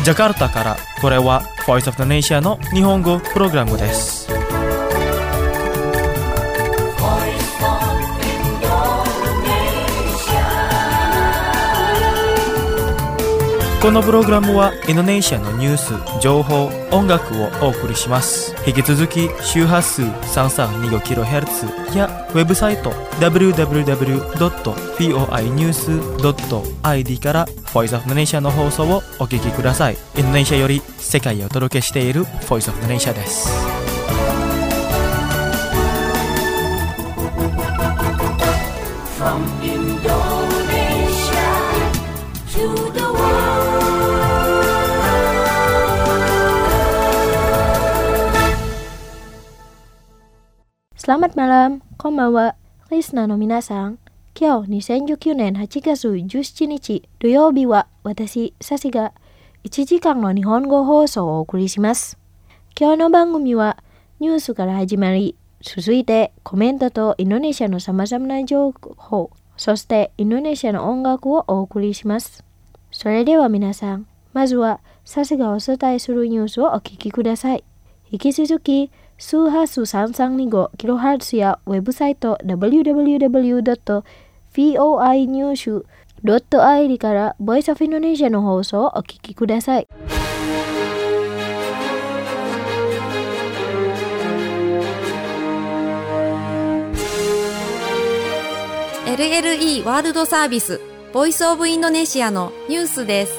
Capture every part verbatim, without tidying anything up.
ジャカルタからこれは Voice of the Nation の日本語プログラムです。このプログラムはインドネシアのニュース、情報、音楽をお送りします。引き続き周波数 さんさんにごキロヘルツ やウェブサイト ダブリューダブリューダブリュードットフォーニュースドットアイディー から Voice of the Nation の放送をお聞きください。インドネシアより世界をお届けしている Voice of the Nation です。From Indonesia to the Selamat malam, konbanwa, listenerの皆さん。今日にせんじゅうきゅうねんはちがつじゅうしちにち土曜日は私、サシがいちじかんの日本語放送をお送りします。今日の番組はニュースから始まり、続いてコメントとインドネシアのさまざまな情報、そしてインドネシアの音楽をお送りします。それでは皆さん、まずはサシがお伝えするニュースをお聞きください。引き続き、周波数さんさんにごキロヘルツ やウェブサイト ダブリューダブリューダブリュードットフォーアイニュースドットアイディー から Voice of Indonesia の放送をお聞きください。 エルエルイー ワールドサービス Voice of Indonesia のニュースです。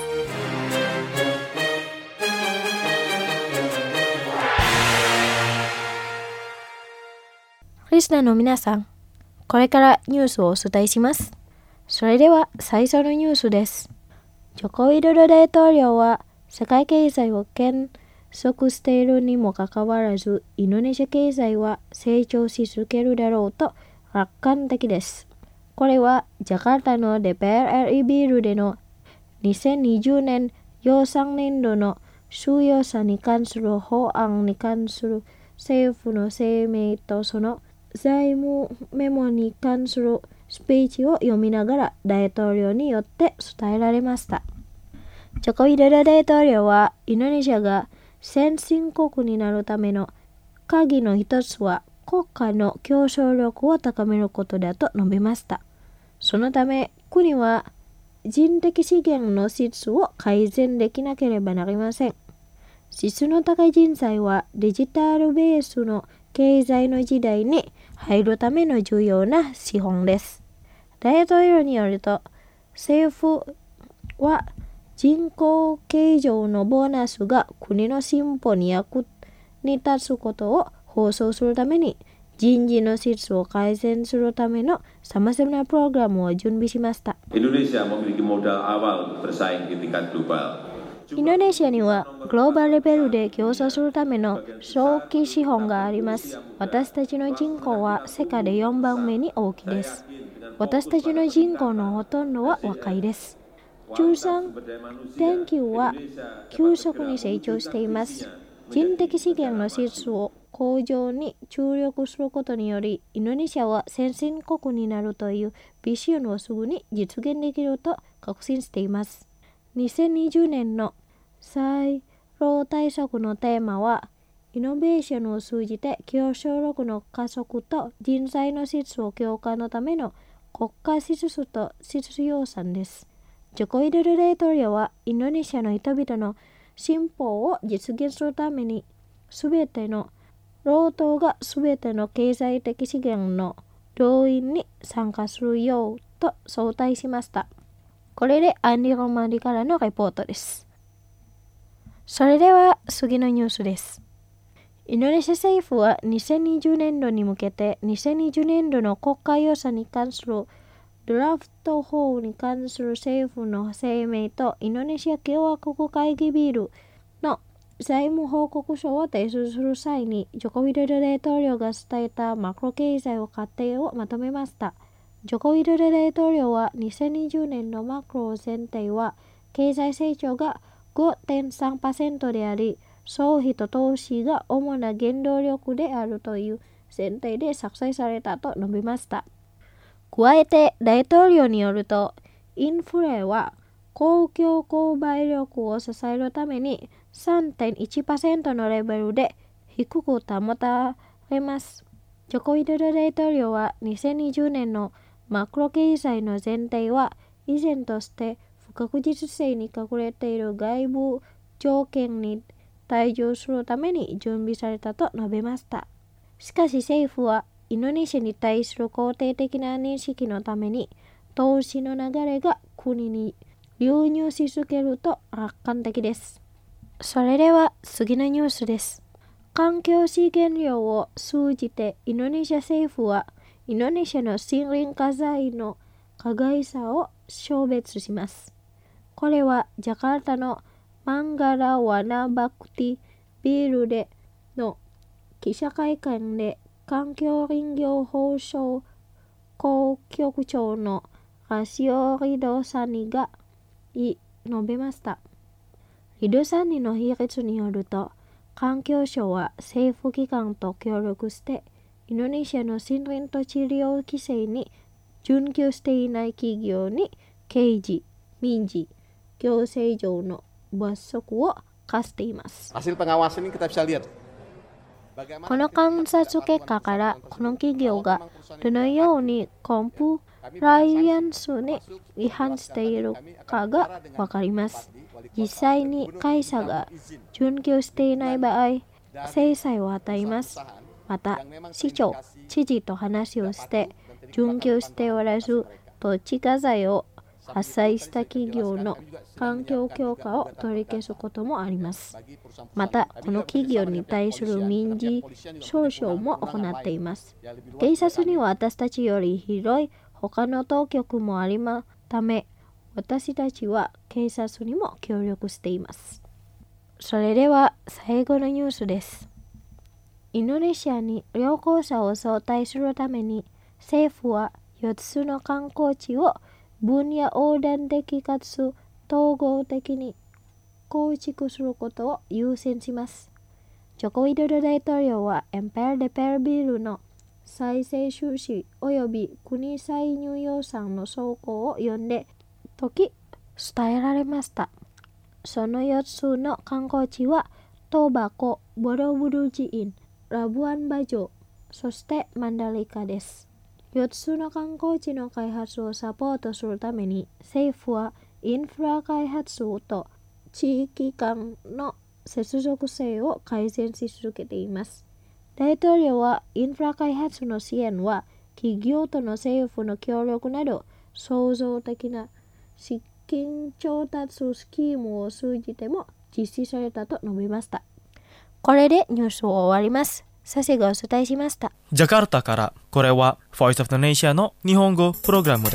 リスナーの皆さん、これからニュースをお伝えします。それでは最初のニュースです。ジョコウィドド大統領は世界経済を減速しているにもかかわらず、インドネシア経済は成長し続けるだろうと楽観的です。これはジャカルタの ディーピーアールイー ビルでのにせんにじゅうねん予算年度の収予算に関する法案に関する政府の声明とその財務メモに関するスピーチを読みながら大統領によって伝えられました。ジョコウィドド大統領はインドネシアが先進国になるための鍵の一つは国家の競争力を高めることだと述べました。そのため国は人的資源の質を改善できなければなりません。質の高い人材はデジタルベースの経済の時代に入るための重要な資本です。大統領によると、政府は人口計上のボーナスが国の進歩に役に立つことを放送するために、人事の質を改善するためのさまざまなプログラムを準備しました。インドネシアにはグローバルレベルで競争するための早期資本があります。私たちの人口は世界でよんばんめに大きいです。私たちの人口のほとんどは若いです。中産電球は急速に成長しています。人的資源の質を向上に注力することにより、インドネシアは先進国になるというビジョンをすぐに実現できると確信しています。にせんにじゅうねんの再労対策のテーマは、イノベーションを通じて競争力の加速と人材の質を強化のための国家支出と支出予算です。ジョコウィドド大統領はインドネシアの人々の進歩を実現するために、すべての労働がすべての経済的資源の動員に参加するようと招待しました。これでアンディ・ロマンディからのレポートです。それでは次のニュースです。インドネシア政府はにせんにじゅうねんどに向けてにせんにじゅうねんどの国家予算に関するドラフト法に関する政府の声明とインドネシア共和国会議ビルの財務報告書を提出する際に、ジョコウィドド大統領が伝えたマクロ経済を過程をまとめました。ジョコウィドド大統領はにせんにじゅうねんのマクロ前提は経済成長が ごてんさんパーセント であり、消費と投資が主な原動力であるという前提で作成されたと述べました。加えて大統領によると、インフレは公共購買力を支えるために さんてんいちパーセント のレベルで低く保たれます。ジョコ・ウィドド大統領はにせんにじゅうねんのマクロ経済の全体は依然として不確実性に隠れている外部条件に対応するために準備されたと述べました。しかし政府はインドネシアに対する肯定的な認識のために投資の流れが国に流入し続けると楽観的です。それでは次のニュースです。環境資源量を通じてインドネシア政府はインドネシアの森林火災の加害者を消滅します。これはジャカルタのマンガラワナバクティビルでの記者会見で環境林業法省公局長のラシオ・リドサニが述べました。リドサニの秘訣によると、環境省は政府機関と協力してインドネシアの森林と地量規制に準拠していない企業に刑事、民事、行政上の罰則を課しています。この観察結果からこの企業がどのようにコンプライアンスに違反しているかがわかります。実際に会社が準拠していない場合、制裁を与えます。また、市長、知事と話をして準拠しておらず、土地火災を発災した企業の環境強化を取り消すこともあります。また、この企業に対する民事訴訟も行っています。警察には私たちより広い他の当局もありますため、私たちは警察にも協力しています。それでは最後のニュースです。インドネシアに旅行者を招待するために政府はよっつの観光地を分野横断的かつ統合的に構築することを優先します。ジョコ・ウィドド大統領はエンパイア・デ・ペルビルの再生収支及び国歳入予算の草稿を読んで時伝えられました。そのよっつの観光地はトバコ、ボロブルジイン、ラブアンバジョ、そしてマンダリカです。よっつの観光地の開発をサポートするために政府はインフラ開発と地域間の接続性を改善し続けています。大統領はインフラ開発の支援は企業との政府の協力など創造的な資金調達スキームを通じても実施されたと述べました。これでニュースを終わります。サシがお伝えしました。 ジャカルタからこれは Voice of the Nation の日本語プログラムです。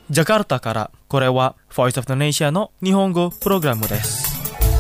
ジャカルタから、これは Voice of Indonesia の日本語プログラムです。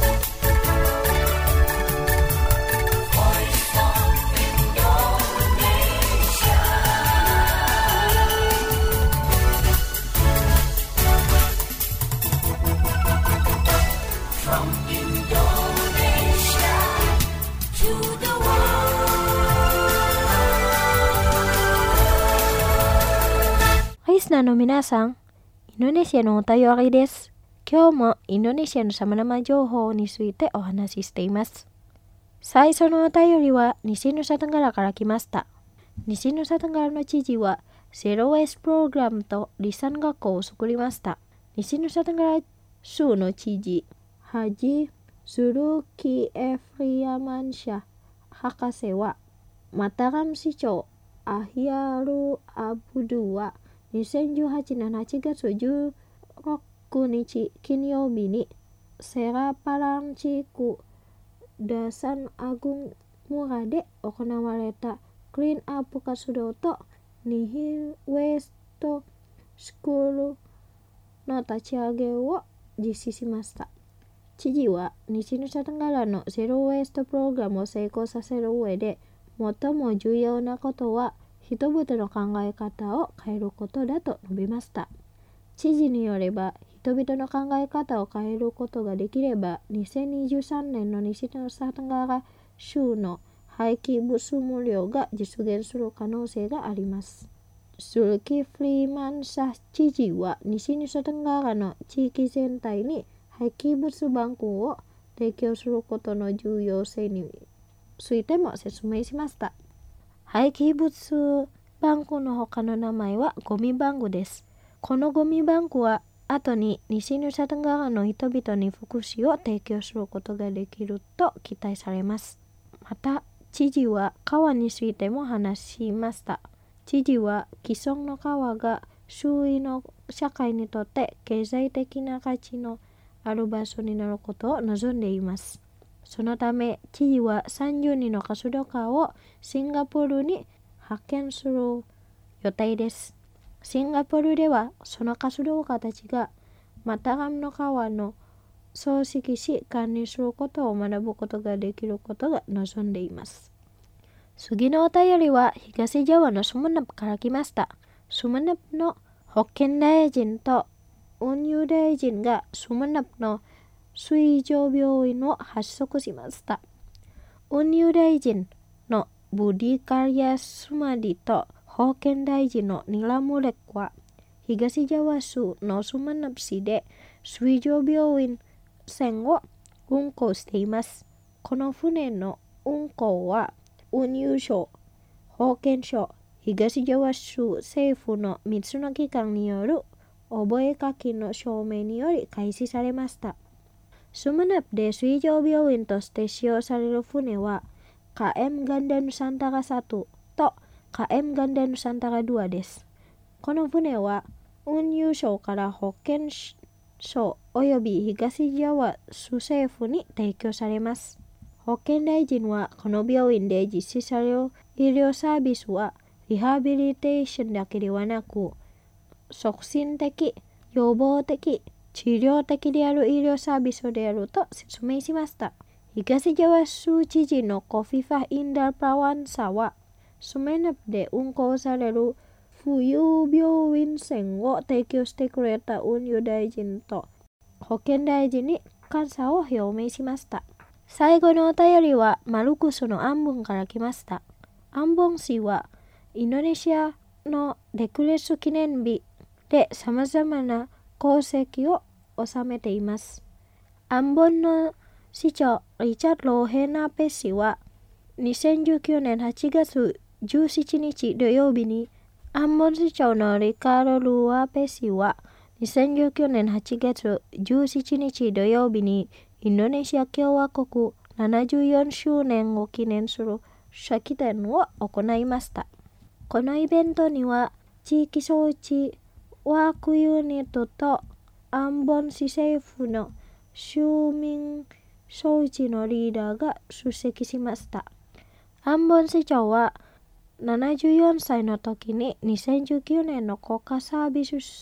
リスナーの皆さん、インドネシアのお便りです。今日もインドネシアのさまざまな情報についてお話ししています。最初のお便りは西ヌサテンガラから来ました。西ヌサテンガラの知事はゼロエスプログラムと離散学校を作りました。西ヌサテンガラ州の知事、ハジ・ズルキ・エフリアマンシャ博士は、マタラム市長アヒアル・アブドゥはにせんじゅうはちねんはちがつじゅうろくにち金曜日にセラパラン地区ダサンアグン村で行われたクリーンアップ活動とニヒルウェストスクールの立ち上げを実施しました。知事は西ヌサテンガラのゼロウェストプログラムを成功させる上で最も重要なことは人々の考え方を変えることだと述べました。知事によれば、人々の考え方を変えることができれば、にせんにじゅうさんねんの西ヌサテンガラ州の廃棄物無料が実現する可能性があります。スルキ・フリーマンサ知事は、西ヌサテンガラの地域全体に廃棄物バンクを提供することの重要性についても説明しました。廃棄物バンクの他の名前はゴミバンクです。このゴミバンクは後に西ヌサテンガラの人々に福祉を提供することができると期待されます。また、知事は川についても話しました。知事は既存の川が周囲の社会にとって経済的な価値のある場所になることを望んでいます。そのため、知事はさんじゅうにんの活動家をシンガポールに派遣する予定です。シンガポールでは、その活動家たちがマタラムの川の総指揮し管理することを学ぶことができることが望んでいます。次のお便りは東ジャワのスムナプから来ました。スムナプの保健大臣と運輸大臣がスムナプの水上病院を発足しました。運輸大臣のブディカリアスマディと保健大臣のニラムレクは東ジャワ州のスムナプ市で水上病院船を運航しています。この船の運航は運輸省、保健省、東ジャワ州政府のみっつの機関による覚書の証明により開始されました。スムナプで水上病院として使用される船は ケーエム ガンダヌサンタラワンと ケーエム ガンダヌサンタラワンです。この船は運輸省から保健省および東ジャワ州政府に提供されます。保健大臣はこの病院で実施される医療サービスはリハビリテーションだけではなく促進的、予防的、治療的である医療サービスであると説明しました。東ジャワ州知事のコフィファ・インダー・プラワンサは、スムナプで運航される浮遊病院船を提供してくれた運輸大臣と保健大臣に感謝を表明しました。最後のお便りはマルクスのアンボンから来ました。アンボン氏はインドネシアのデクレス記念日で様々な功績を収めています。アンボンの市長リチャード・ローヘナペ氏はにせんじゅうきゅうねんはちがつじゅうしちにち土曜日にアンボン市長のリカード・ルアペ氏はにせんじゅうきゅうねんはちがつじゅうしちにち土曜日にインドネシア共和国ななじゅうよんしゅうねんを記念する式典を行いました。このイベントには地域装置ワークユニットとアンボン市政府の州民装置のリーダーが出席しました。アンボン市長はななじゅうよんさいの時ににせんじゅうきゅうねんの国家サービス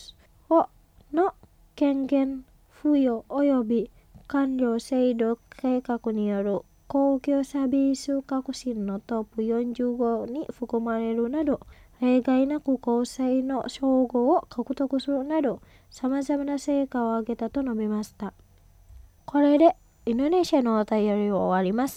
をの権限付与及び官僚制度計画による公共サービス革新のトップよんじゅうごに含まれるなど、例外なく公正の称号を獲得するなど、様々な成果を上げたと述べました。これでインドネシアのお便りを終わります。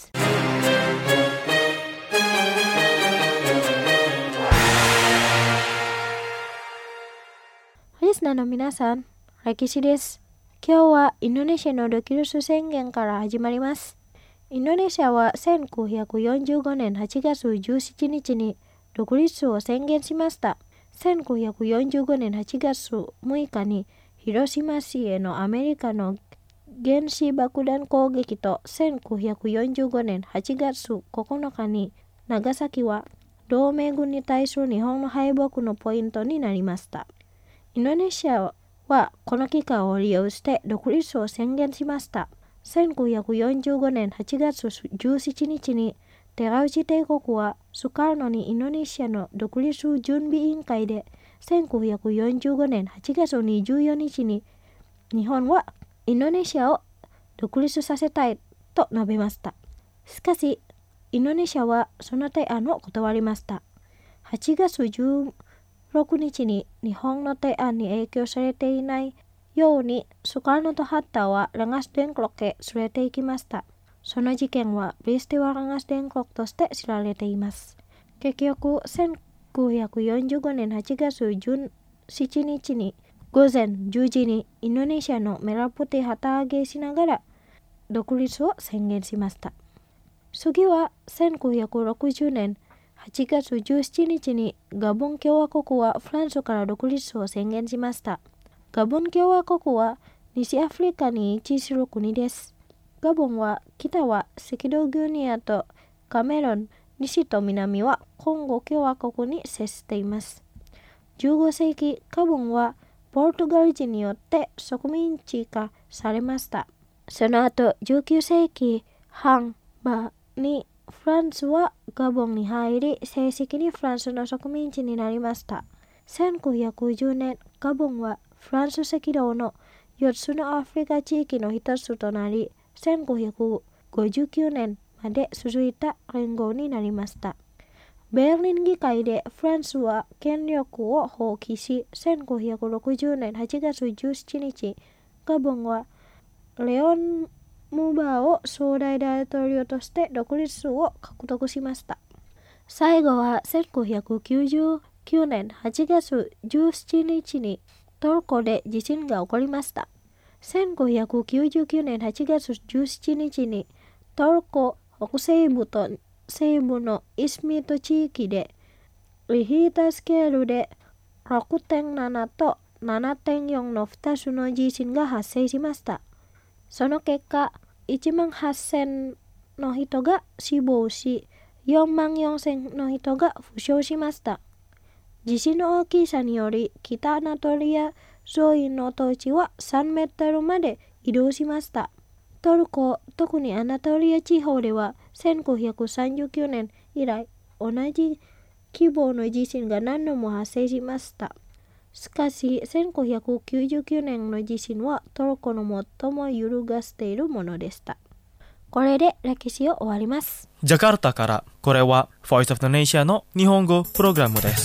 リスナーの皆さん、歴史です。今日はインドネシアの独立宣言から始まります。インドネシアはせんきゅうひゃくよんじゅうごねんはちがつじゅうしちにちに独立を宣言しました。せんきゅうひゃくよんじゅうごねんはちがつむいかに広島市へのアメリカの原子爆弾攻撃とせんきゅうひゃくよんじゅうごねんはちがつここのかに長崎は同盟軍に対する日本の敗北のポイントになりました。インドネシアはこの期間を利用して独立を宣言しました。せんきゅうひゃくよんじゅうごねんはちがつじゅうしちにちに寺内帝国はスカルノにインドネシアの独立準備委員会でせんきゅうひゃくよんじゅうごねんはちがつにじゅうよっかに日本はインドネシアを独立させたいと述べました。しかしインドネシアはその提案を断りました。はちがつじゅうろくにちに日本の提案に影響されていないようにスカルノとハッタはラガス電力へ連れて行きました。その事件はブリスティワラガス電力として知られています。結局せんきゅうひゃくよんじゅうごねんはちがつじゅうしちにちに午前じゅうじにインドネシアのメラプティ旗揚げしながら独立を宣言しました。次はせんきゅうひゃくろくじゅうねんはちがつじゅうしちにちにガボン共和国はフランスから独立を宣言しました。ガボン共和国は西アフリカに位置する国です。ガボンは北は赤道ギニアとカメルーン、西と南はコンゴ共和国に接しています。じゅうごせいき、ガボンはポルトガル人によって植民地化されました。その後じゅうきゅうせいき半ばにフランスはガボンに入り、正式にフランスの植民地になりました。せんきゅうひゃくじゅうねん、ガボンはフランス赤道のよっつのアフリカ地域の一つとなり、せんきゅうひゃくごじゅうきゅうねんまで続いた連合になりました。ベルリン議会でフランスは権力を放棄し、せんきゅうひゃくろくじゅうねんはちがつじゅうしちにち、ガボンはレオン・ムバーを総大大統領として独立を獲得しました。最後はせんきゅうひゃくきゅうじゅうきゅうねんはちがつじゅうしちにちにトルコで地震が起こりました。せんきゅうひゃくきゅうじゅうきゅうねんはちがつじゅうしちにちにトルコ北西部と西部のイスミート地域でリヒータースケールで ろくてんなな と ななてんよん のふたつの地震が発生しました。その結果、いちまんはっせんの人が死亡し、よんまんよんせんの人が負傷しました。地震の大きさにより、北アナトリア沿いの土地はさんメートルまで移動しました。トルコ、特にアナトリア地方では、せんきゅうひゃくさんじゅうきゅうねん以来、同じ規模の地震が何度も発生しました。しかし、せんきゅうひゃくきゅうじゅうきゅうねんの地震はトルコの最も揺るがしているものでした。これで歴史を終わります。 ジャカルタから、これは Voice of the Nation の日本語プログラムです。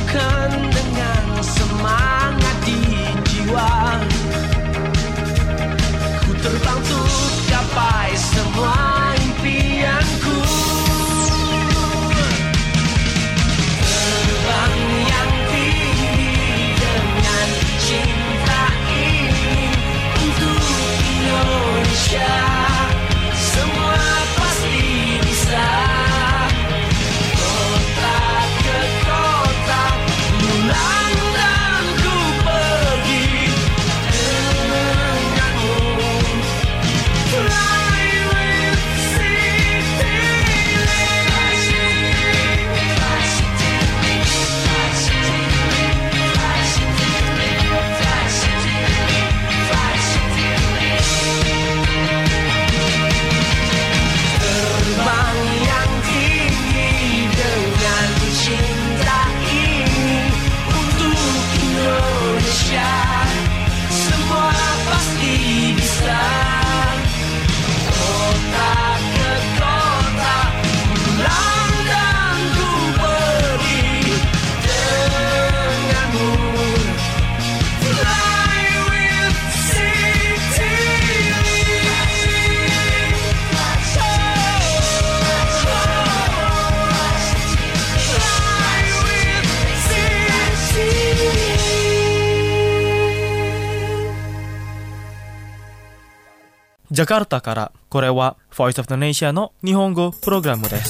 Bukan dengan semangat di jiwa, ku terbang untuk gapai semua impianku. Terbang yang tinggi dengan cinta ini untuk Indonesia, semua pasti bisa. Kota ke kota pulang dan ku pergi denganmu. Fly with city, fly city, fly city, fly city, fly city, fly city, fly city. Terbang yang tinggi dengan cinta ini untuk Indonesia, semua pasti bisa. Kota ke kota pulang dan ku pergi denganmu. Fly with city, fly with city. ジャカルタから、これは Voice of the Nation の日本語プログラムです。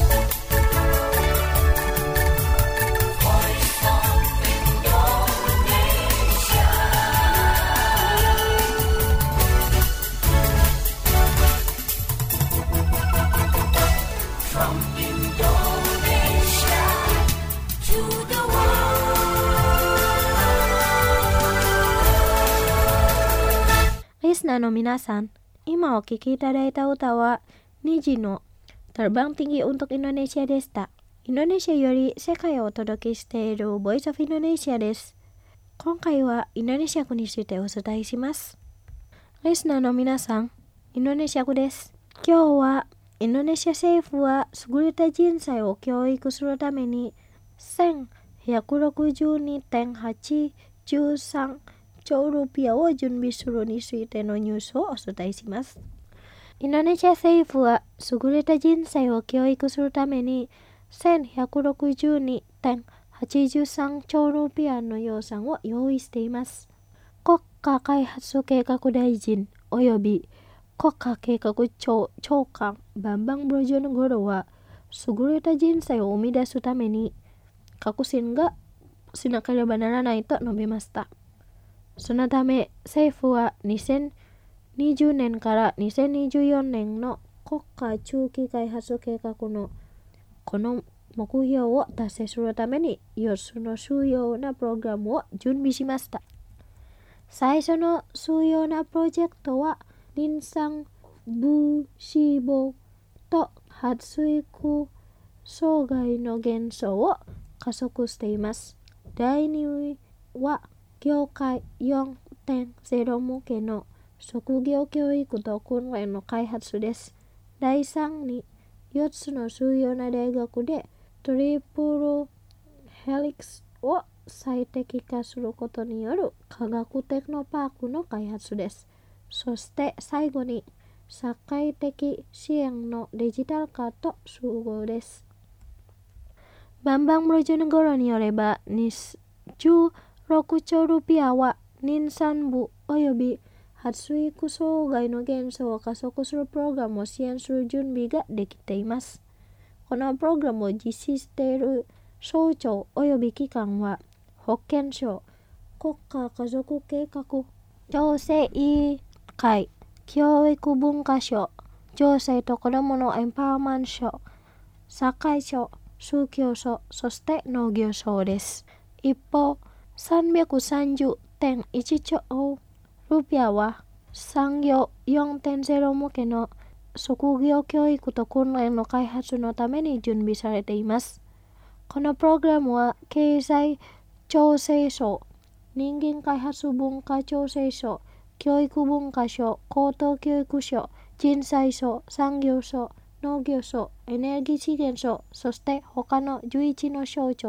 リスナーの皆さん、今お聴きいただいた歌はニジのTerbang Tinggi untuk Indonesiaでした。インドネシアより世界をお届けしている Voice of Indonesia です。今回はインドネシア語についてお伝えします。リスナーの皆さん、インドネシア語です。今日はインドネシア政府は優れた人材を教育するために せんひゃくろくじゅうにてんはちさん兆ルピアを準備するについてのニュースをお伝えします。インドネシア政府は優れた人材を教育するために せんひゃくろくじゅうにてんはちさん兆ルピアの予算を用意しています。国家開発計画大臣および国家計画庁長官バンバン・ブロジョネゴロは優れた人材を生み出すために革新がしなければならないと述べました。そのため政府はにせんにじゅうねんからにせんにじゅうよねんの国家中期開発計画のこの目標を達成するためによっつの主要なプログラムを準備しました。最初の主要なプロジェクトは林産物脂肪と発育障害の減少を加速しています。だいには業界 よんてんゼロ 向けの職業教育と訓練の開発です。だいさんによっつの主要な大学でトリプルヘリクスを最適化することによる科学テクノパークの開発です。そして最後に社会的支援のデジタル化と集合です。バンバン・ブロジョネゴロによればにじゅうろく兆ルピアは妊産部および発育障害の減少を加速するプログラムを支援する準備ができています。このプログラムを実施している省庁および機関は保健省、国家家族計画調整委員会、教育文化省、女性と子どものエンパワーマン省、社会省、宗教省、そして農業省です。一方、さんびゃくさんじゅうてんいち兆ルピアは産業 よんてんゼロ 向けの職業教育と訓練の開発のために準備されています。このプログラムは経済調整省、人間開発文化調整省、教育文化省、高等教育省、人材省、産業省、農業省、エネルギー資源省、そして他のじゅういちの省庁、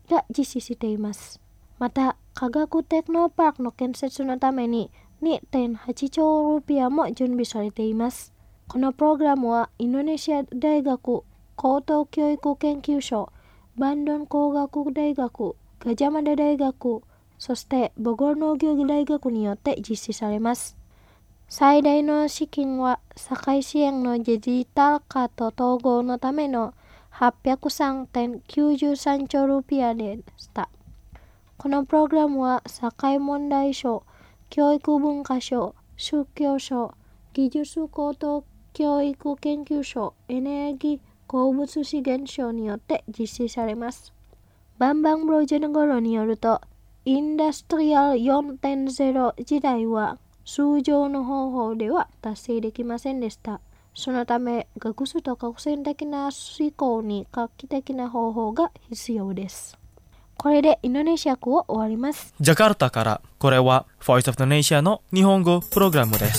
が実施しています。また、科学テクノパークの建設のために にてんはちちょうルピアも準備されています。このプログラムはインドネシア大学高等教育研究所、バンドン工学大学、ガジャマダ大学、そしてボゴル農業大学によって実施されます。最大の資金は社会支援のデジタル化と統合のための はっぴゃくさんてんきゅうじゅうさんちょうルピアでした。このプログラムは社会問題省、教育文化省、宗教省、技術高等教育研究所、エネルギー鉱物資源省によって実施されます。バンバン・ブロジェノゴロによると、インダストリアル よんてんゼロ 時代は通常の方法では達成できませんでした。そのため、学術と革新的な思考に画期的な方法が必要です。これでインドネシア語を終わります。 ジャカルタから、これは Voice of the Nation の日本語プログラムです。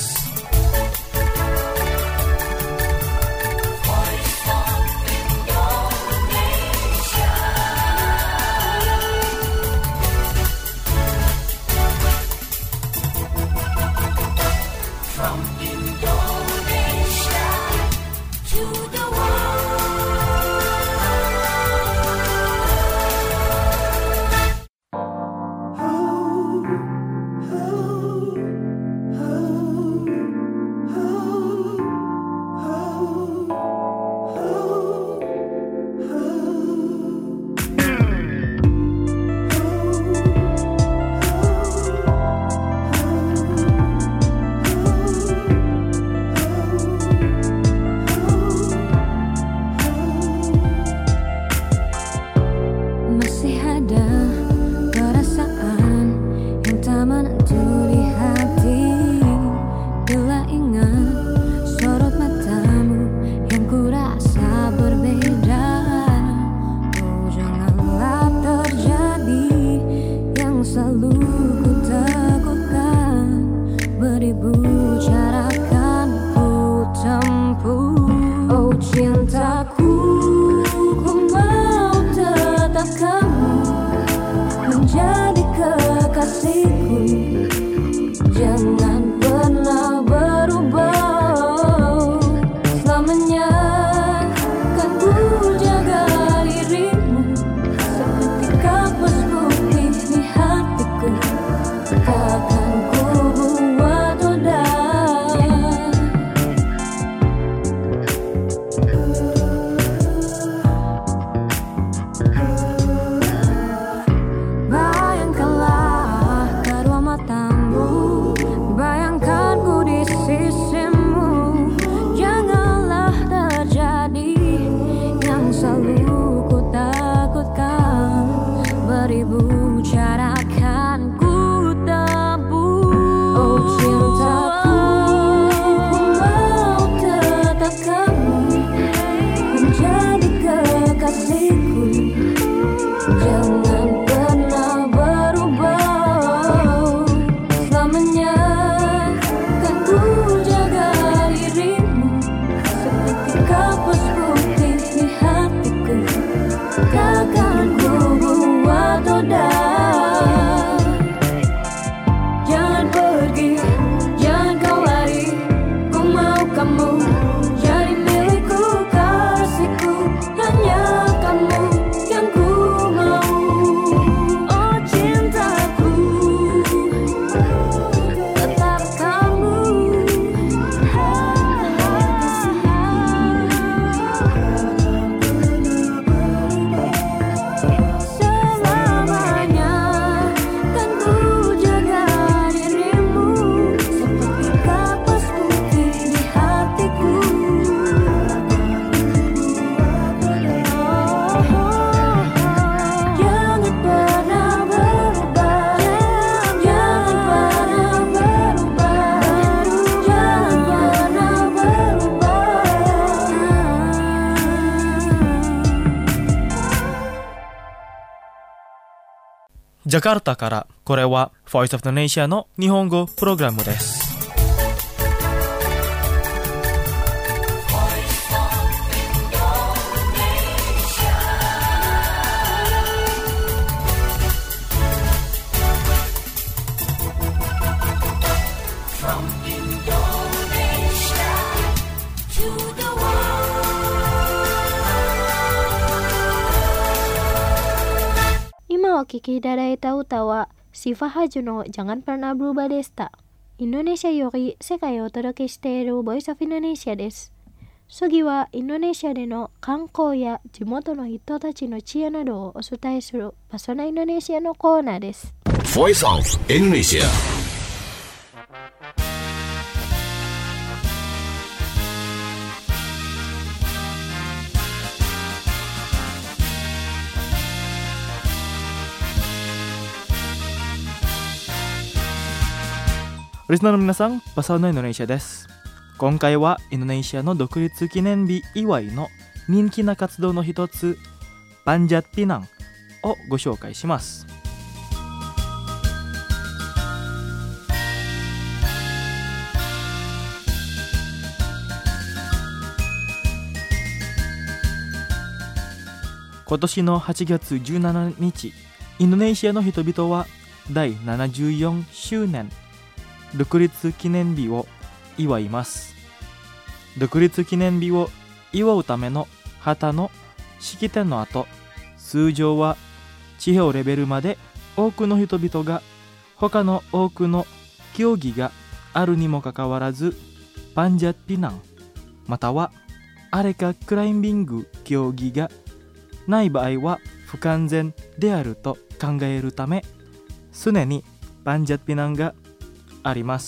ジャカルタから、これは Voice of the Nation の日本語プログラムです。 今お聴きいただいた歌はシファハジュのJangan Pernah Berubahでした。インドネシアより世界をお届けしているボイスオブインドネシアです。次はインドネシアでの観光や地元の人たちの知恵などをお伝えするパソナインドネシアのコーナーです。 Voice of Indonesia。 リスナーの皆さん、パサオのインドネシアです。今回はインドネシアの独立記念日祝いの人気な活動の一つ、パンジャッピナンをご紹介します。今年のはちがつじゅうしちにち、インドネシアの人々はだいななじゅうよんしゅうねん独立記念日を祝います。独立記念日を祝うための旗の式典の後、通常は地方レベルまで多くの人々が他の多くの競技があるにもかかわらず、パンジャッピナンまたはアレカクラインビング競技がない場合は不完全であると考えるため、常にパンジャッピナンがあります。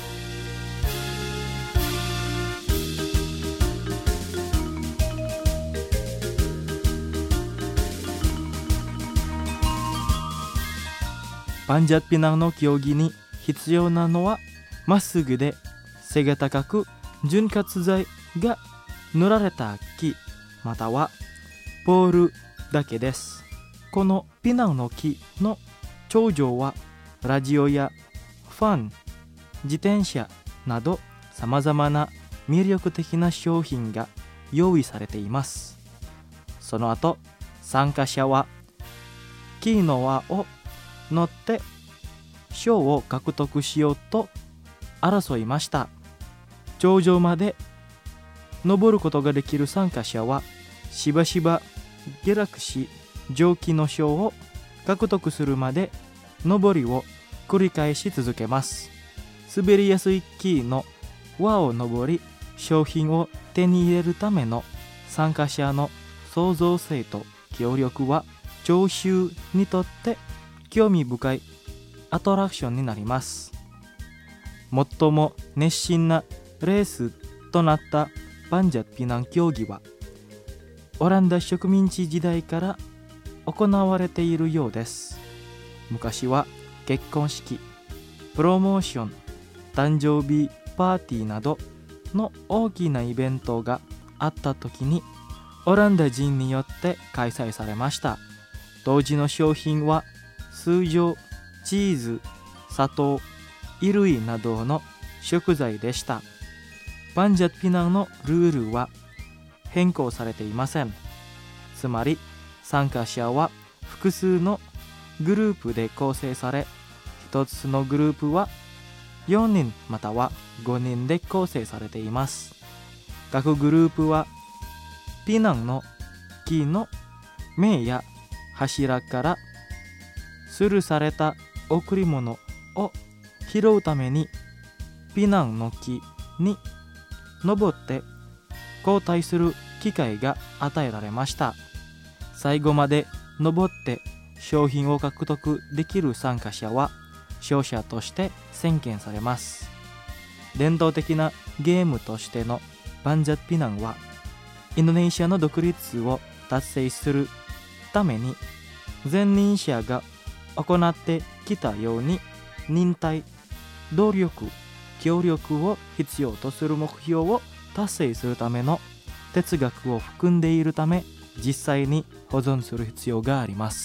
パンジャッピナンの競技に必要なのは、まっすぐで背が高く潤滑剤が塗られた木またはポールだけです。このピナンの木の頂上はラジオやファン、自転車などさまざまな魅力的な商品が用意されています。その後、参加者は木の輪を乗って賞を獲得しようと争いました。頂上まで登ることができる参加者はしばしば下落し、上記の賞を獲得するまで登りを繰り返し続けます。滑りやすい木の輪を登り、商品を手に入れるための参加者の創造性と協力は聴衆にとって興味深いアトラクションになります。最も熱心なレースとなったパンジャッピナン競技はオランダ植民地時代から行われているようです。昔は結婚式、プロモーション、誕生日パーティーなどの大きなイベントがあった時にオランダ人によって開催されました。当時の商品は通常チーズ、砂糖、衣類などの食材でした。パンジャッピナンのルールは変更されていません。つまり参加者は複数のグループで構成され、一つのグループはよにんまたはごにんで構成されています。各グループはピナンの木の芽や柱から吊るされた贈り物を拾うためにピナンの木に登って交代する機会が与えられました。最後まで登って商品を獲得できる参加者は勝者として宣言されます。伝統的なゲームとしてのパンジャッピナンはインドネシアの独立を達成するために前任者が行ってきたように忍耐、努力、協力を必要とする目標を達成するための哲学を含んでいるため、実際に保存する必要があります。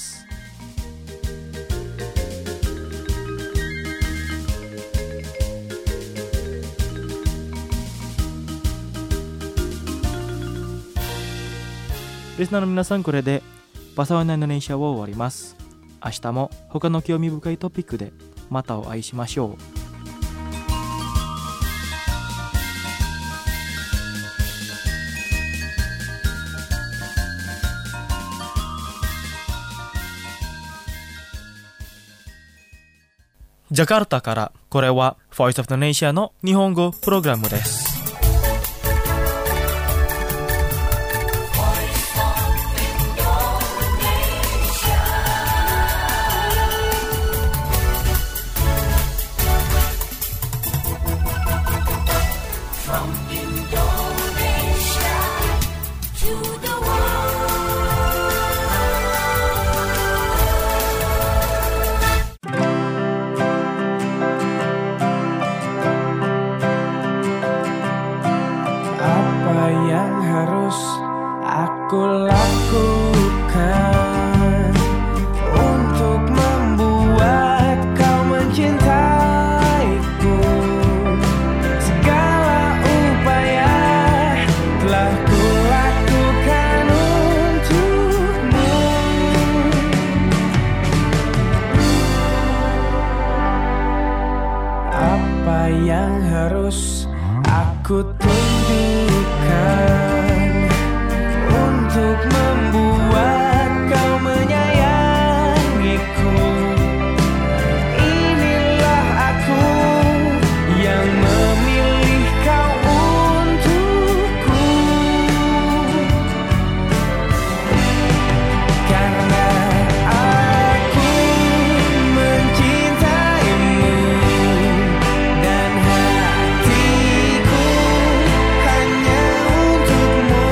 リスナーの皆さん、これでパサワナインドネシアを終わります。明日も他の興味深いトピックでまたお会いしましょう。 ジャカルタからこれは Voice of Indonesia の日本語プログラムです。 Aku lakukan untuk membuat kau mencintaiku. Segala upaya telah ku lakukan untukmu. Apa yang harus aku tunjukkan untuk membuat kau menyayangiku? Inilah aku yang memilih kau untukku. Karena aku mencintaimu dan hatiku hanya untukmu.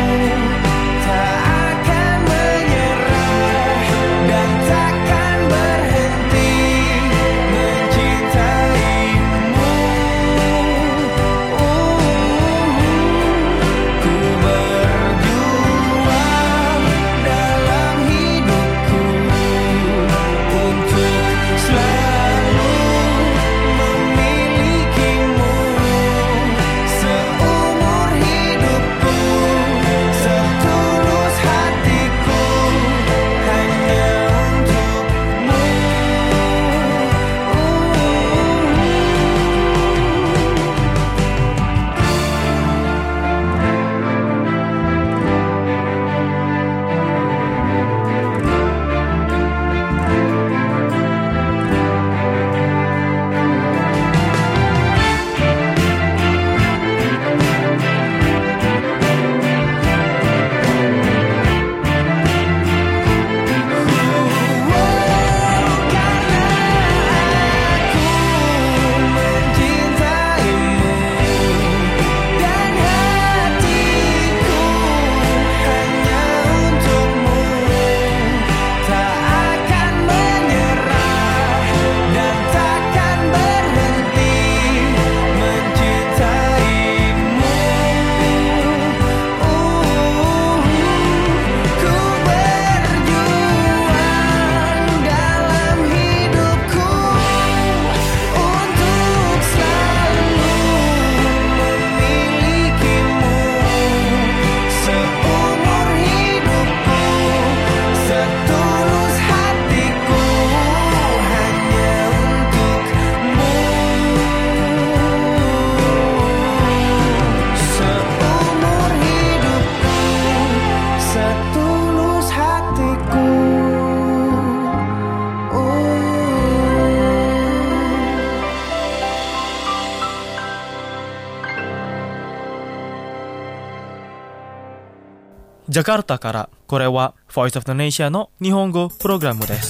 ジャカルタからこれは Voice of Indonesia の日本語プログラムです。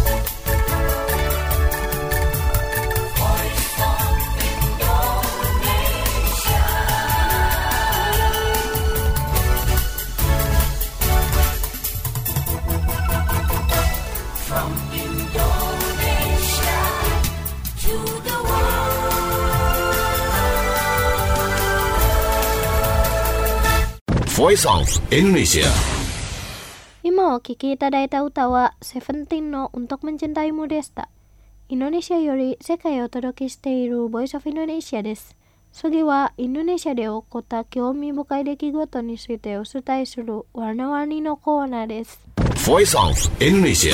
Voice of Indonesia。 今お聞きいただいた歌はセブンティーンのuntuk mencintaimuでした。インドネシアより世界をお届けしている Voice of Indonesia です。次はインドネシアで起こった興味深い出来事についてお伝えするワナワニのコーナーです。 Voice of Indonesia。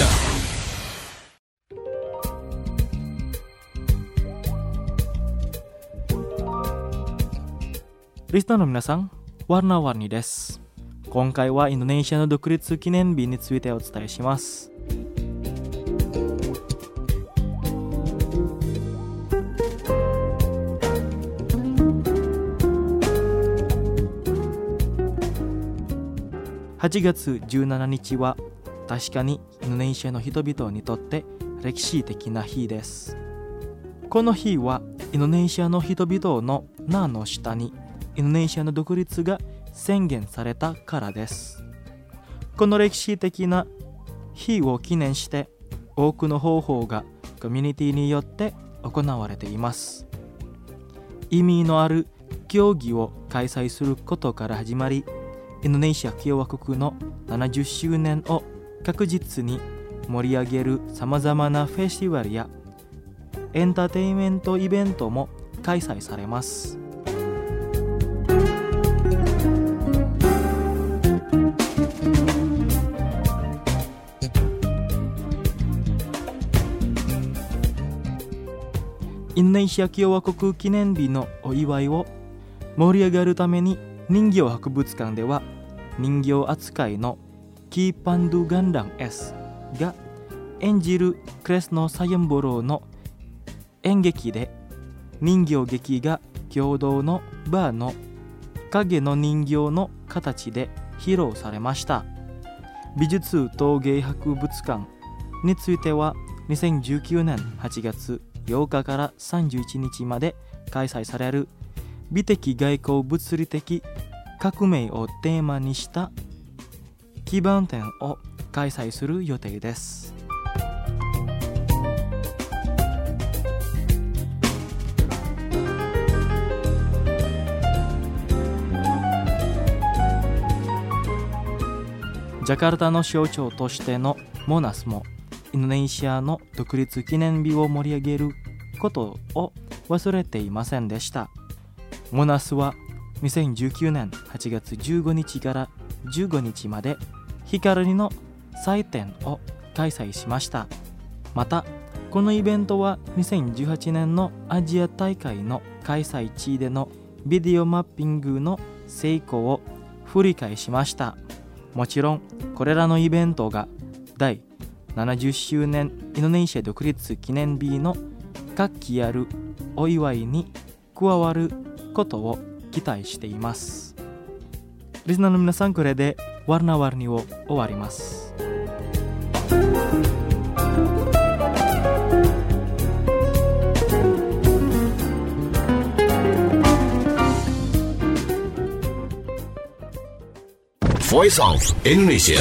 リスナーの皆さん、ワナワニです。今回はインドネシアの独立記念日についてお伝えします。 はちがつじゅうしちにちは確かにインドネシアの人々にとって歴史的な日です。この日はインドネシアの人々の名の下にインドネシアの独立が宣言されたからです。この歴史的な日を記念して多くの方法がコミュニティによって行われています。意味のある競技を開催することから始まり、インドネシア共和国のななじゅっしゅうねんを確実に盛り上げるさまざまなフェスティバルやエンターテインメントイベントも開催されます。インドネシア共和国記念日のお祝いを盛り上げるために、人形博物館では人形扱いのキーパンドゥガンダン S が演じるクレスノ・サヤンボローの演劇で人形劇が共同のバーの影の人形の形で披露されました。美術陶芸博物館についてはにせんじゅうきゅうねんはちがつようかからさんじゅういちにちまで開催される美的外交物理的革命をテーマにした基盤展を開催する予定です。ジャカルタの象徴としてのモナスもインドネシアの独立記念日を盛り上げることを忘れていませんでした。モナスはにせんじゅうきゅうねんはちがつじゅうごにちからじゅうごにちまで光の祭典を開催しました。またこのイベントはにせんじゅうはちねんのアジア大会の開催地でのビデオマッピングの成功を振り返しました。もちろんこれらのイベントが第ななじゅっしゅうねんインドネシア独立記念日の活気あるお祝いに加わることを期待しています。リスナーの皆さん、これでワルナワルニを終わります。 Voice of Indonesia.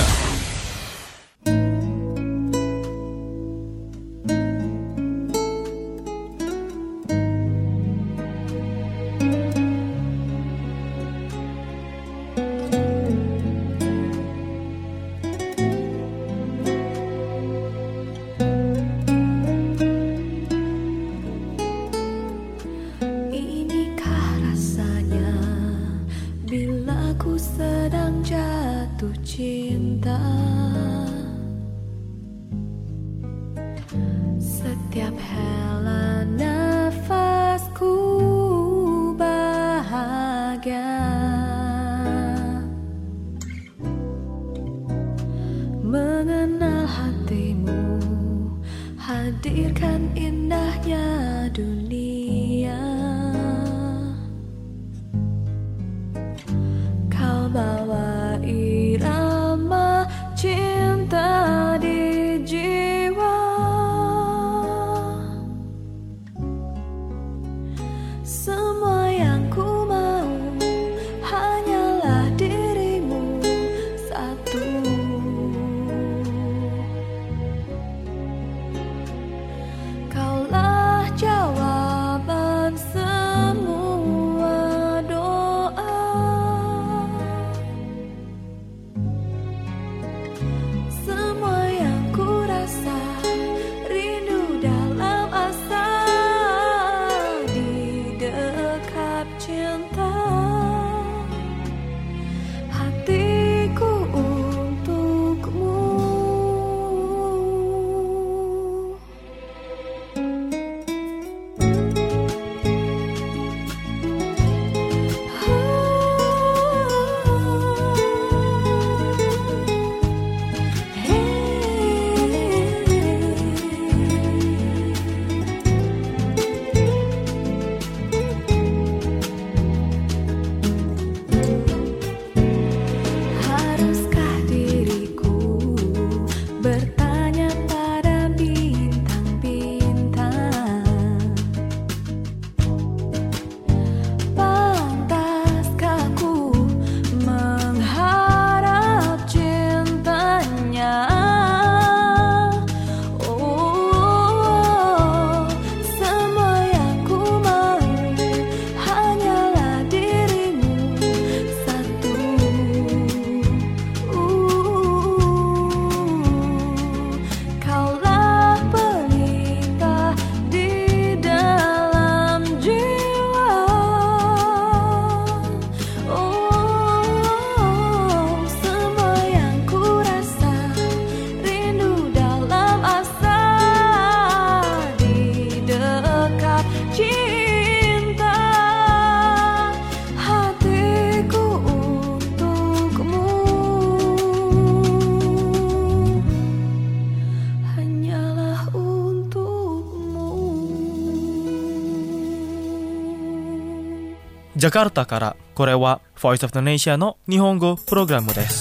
Inikah rasanya bila ku sedang jatuh cinta? Setiap hela nafasku bahagia, mengenal hatimu, hadirkan indahnya dunia. Kau bawa irama cinta di jiwa, semua yang ku mau hanyalah dirimu satu. Kaulah jawab ジャカルタから、これは Voice of Indonesia の日本語プログラムです。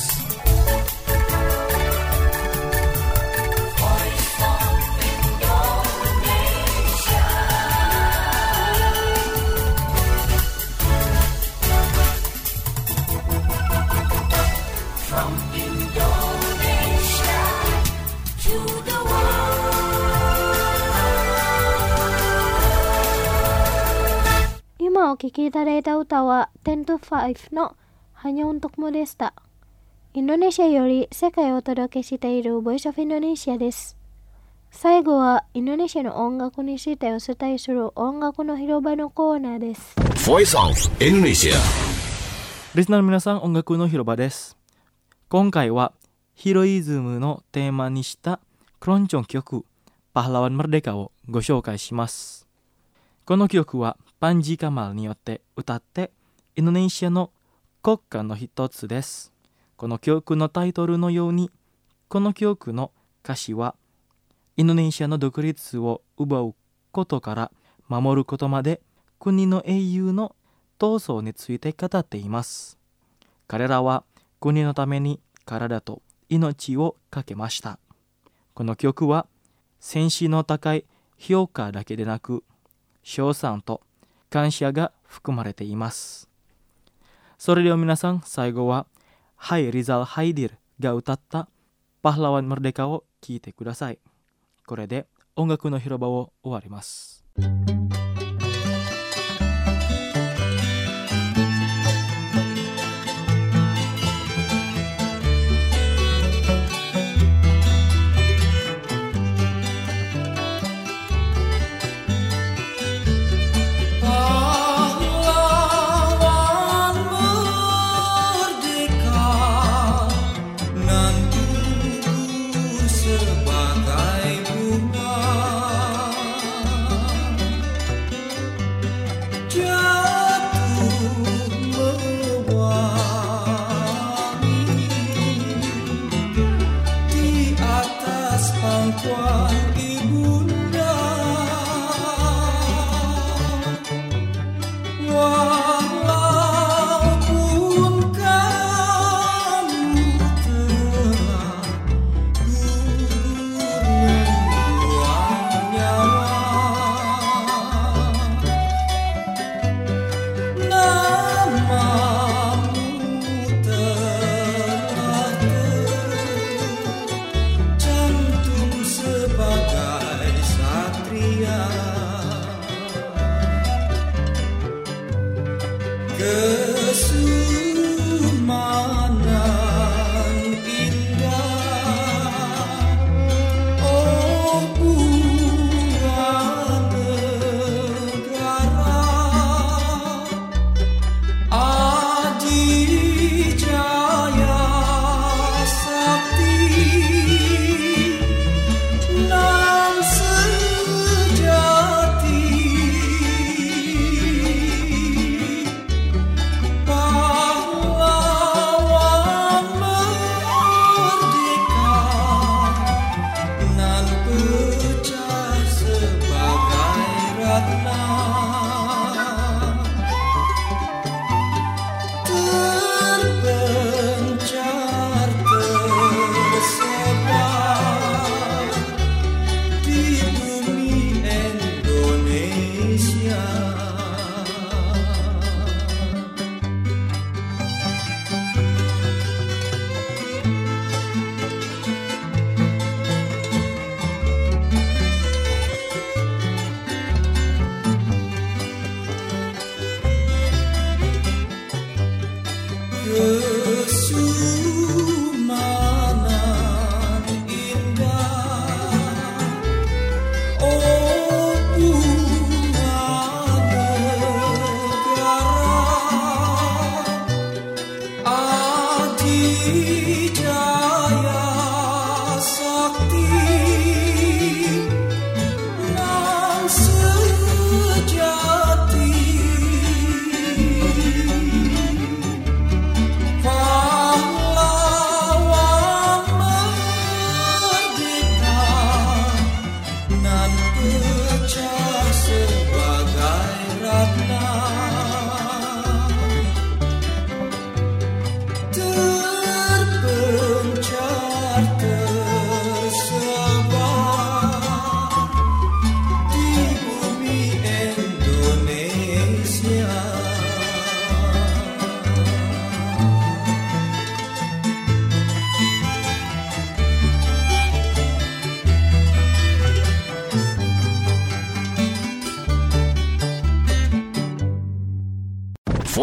今お聴きいただいた歌はテンとファイブのHanya Untukmuでした。インドネシアより世界をお届けしている Voice of Indonesia です。最後はインドネシアの音楽についてお伝えする音楽の広場のコーナーです。 Voice of Indonesia。 リスナーの皆さん、音楽の広場です。今回はヒロイズムのテーマにしたクロンチョン曲Pahlawan Merdekaをご紹介します。この曲はパンジーカマルによって歌ってインドネシアの国歌の一つです。この曲のタイトルのように、この曲の歌詞はインドネシアの独立を奪うことから守ることまで国の英雄の闘争について語っています。彼らは国のために体と命を懸けました。この曲は戦士の高い評価だけでなく、称賛と感謝が含まれています。それでは皆さん、最後はハイ・リザル・ハイディルが歌ったPahlawan Merdekaを聴いてください。これで音楽の広場を終わります。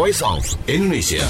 Voice of Indonesia.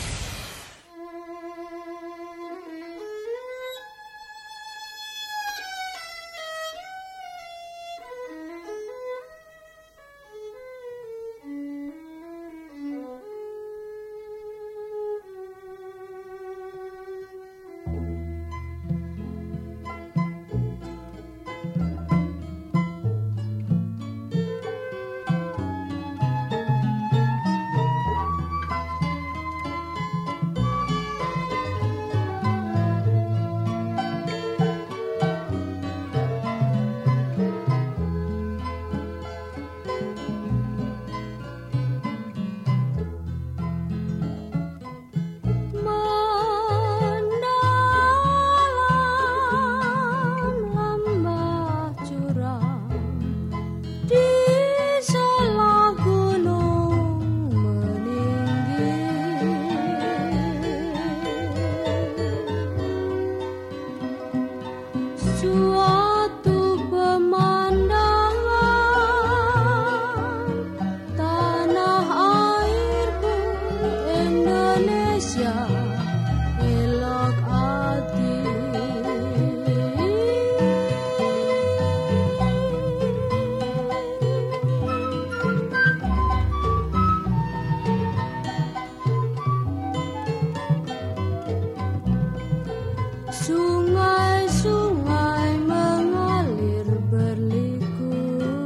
Sungai-sungai mengalir berliku,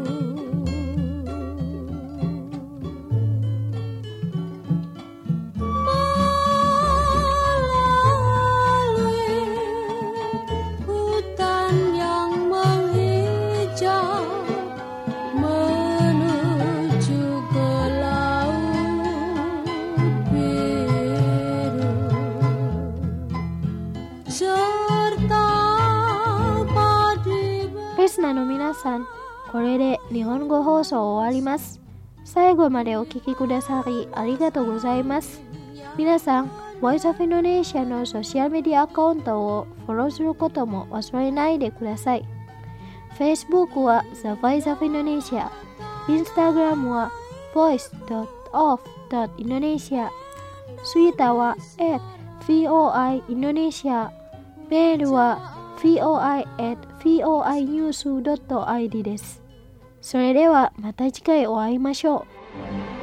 melalui hutan yang menghijau, menuju ke laut biru. Listenerの皆さん、これで日本語放送終わります。最後までお聞きくださりありがとうございます。皆さん、Voice of Indonesia のソーシャルメディアアカウントをフォローすることも忘れないでください。Facebook は The Voice of Indonesia、Instagram は ボイスドットオフドットインドネシア、Twitter は at ブイオーアイ インドネシア、メールは ブイオーアイ at ブイオーアイニュースドットアイディー です。それではまた次回お会いましょう。